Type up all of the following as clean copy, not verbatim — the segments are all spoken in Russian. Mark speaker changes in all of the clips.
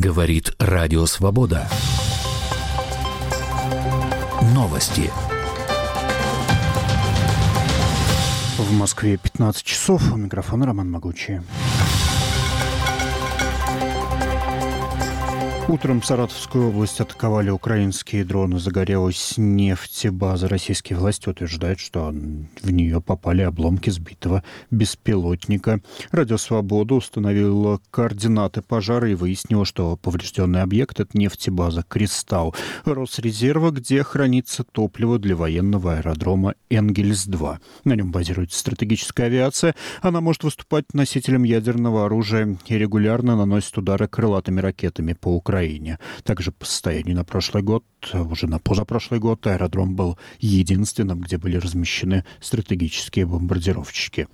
Speaker 1: Говорит Радио Свобода. Новости.
Speaker 2: В Москве 15 часов. У микрофона Роман Могучий. Утром Саратовскую область атаковали украинские дроны. Загорелась нефтебаза. Российские власти утверждают, что в нее попали обломки сбитого беспилотника. Радио «Свобода» установило координаты пожара и выяснило, что поврежденный объект – это нефтебаза «Кристалл» Росрезерва, где хранится топливо для военного аэродрома «Энгельс-2». На нем базируется стратегическая авиация. Она может выступать носителем ядерного оружия и регулярно наносит удары крылатыми ракетами по Украине. Также по состоянию на прошлый год, уже на позапрошлый год, аэродром был единственным, где были размещены стратегические бомбардировщики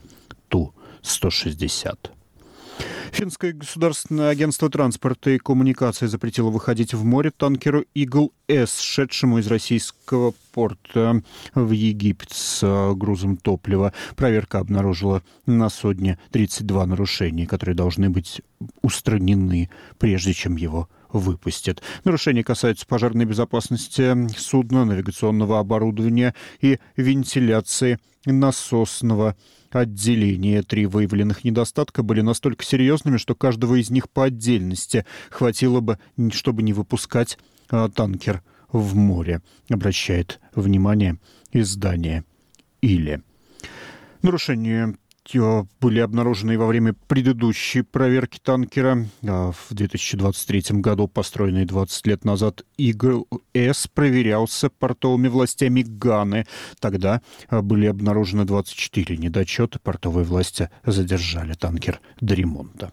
Speaker 2: Ту-160. Финское государственное агентство транспорта и коммуникации запретило выходить в море танкеру «Игл-С», шедшему из российского порта в Египет с грузом топлива. Проверка обнаружила на судне 32 нарушения, которые должны быть устранены, прежде чем его выпустят. Нарушения касаются пожарной безопасности судна, навигационного оборудования и вентиляции насосного отделения. 3 выявленных недостатка были настолько серьезными, что каждого из них по отдельности хватило бы, чтобы не выпускать танкер в море, обращает внимание издание «Или». Нарушения были обнаружены во время предыдущей проверки танкера. В 2023 году, построенный 20 лет назад, «Игл-С» проверялся портовыми властями Ганы. Тогда были обнаружены 24 недочета. Портовые власти задержали танкер до ремонта.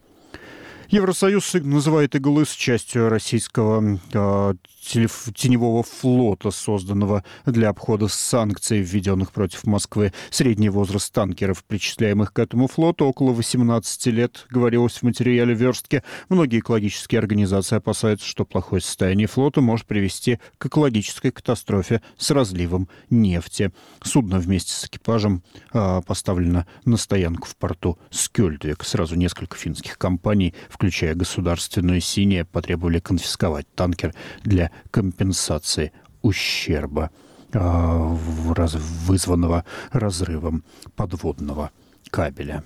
Speaker 2: Евросоюз называет «Игл-С» частью российского теневого флота, созданного для обхода санкций, введенных против Москвы. Средний возраст танкеров, причисляемых к этому флоту, около 18 лет, говорилось в материале верстки. Многие экологические организации опасаются, что плохое состояние флота может привести к экологической катастрофе с разливом нефти. Судно вместе с экипажем поставлено на стоянку в порту Скёльдвик. Сразу несколько финских компаний, включая государственную «Синия», потребовали конфисковать танкер для компенсации ущерба, вызванного разрывом подводного кабеля.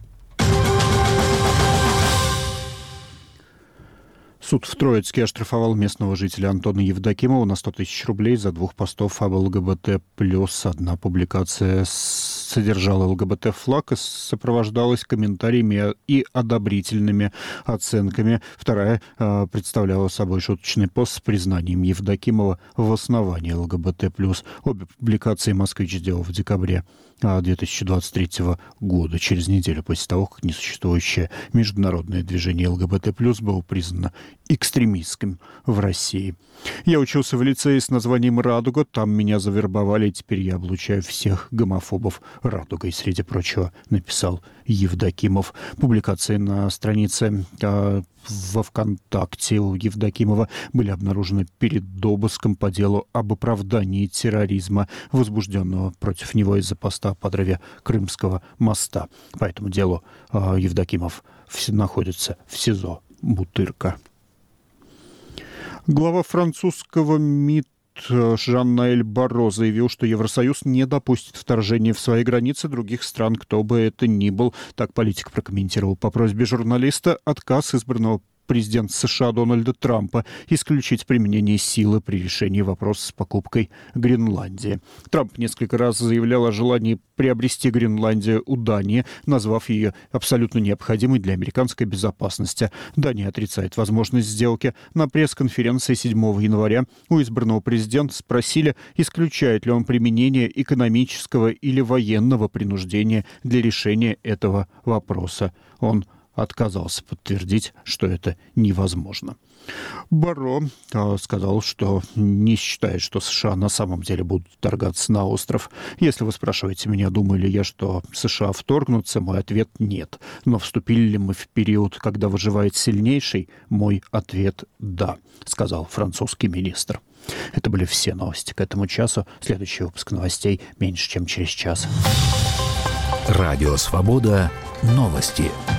Speaker 2: Суд в Троицке оштрафовал местного жителя Антона Евдокимова на 100 тысяч рублей за 2 постов об ЛГБТ+. Одна публикация содержала ЛГБТ-флаг и сопровождалась комментариями и одобрительными оценками. Вторая представляла собой шуточный пост с признанием Евдокимова в основании ЛГБТ+. Обе публикации «Москвич» сделал в декабре 2023 года, через неделю после того, как несуществующее международное движение ЛГБТ+, было признано экстремистским в России. Я учился в лицее с названием «Радуга», там меня завербовали, и теперь я облучаю всех гомофобов радугой, среди прочего, написал Евдокимов. Публикации на странице во ВКонтакте у Евдокимова были обнаружены перед обыском по делу об оправдании терроризма, возбужденного против него из-за поста о подрыве Крымского моста. По этому делу Евдокимов находится в СИЗО Бутырка. Глава французского МИД Жан-Ноэль Барро заявил, что Евросоюз не допустит вторжения в свои границы других стран, кто бы это ни был. Так политик прокомментировал по просьбе журналиста отказ избранного президента США Дональда Трампа исключить применение силы при решении вопроса с покупкой Гренландии. Трамп несколько раз заявлял о желании приобрести Гренландию у Дании, назвав ее абсолютно необходимой для американской безопасности. Дания отрицает возможность сделки. На пресс-конференции 7 января у избранного президента спросили, исключает ли он применение экономического или военного принуждения для решения этого вопроса. Он отказался подтвердить, что это невозможно. Барро сказал, что не считает, что США на самом деле будут вторгаться на остров. Если вы спрашиваете меня, думаю ли я, что США вторгнутся, мой ответ – нет. Но вступили ли мы в период, когда выживает сильнейший? Мой ответ – да, сказал французский министр. Это были все новости к этому часу. Следующий выпуск новостей меньше, чем через час.
Speaker 1: Радио «Свобода». Новости.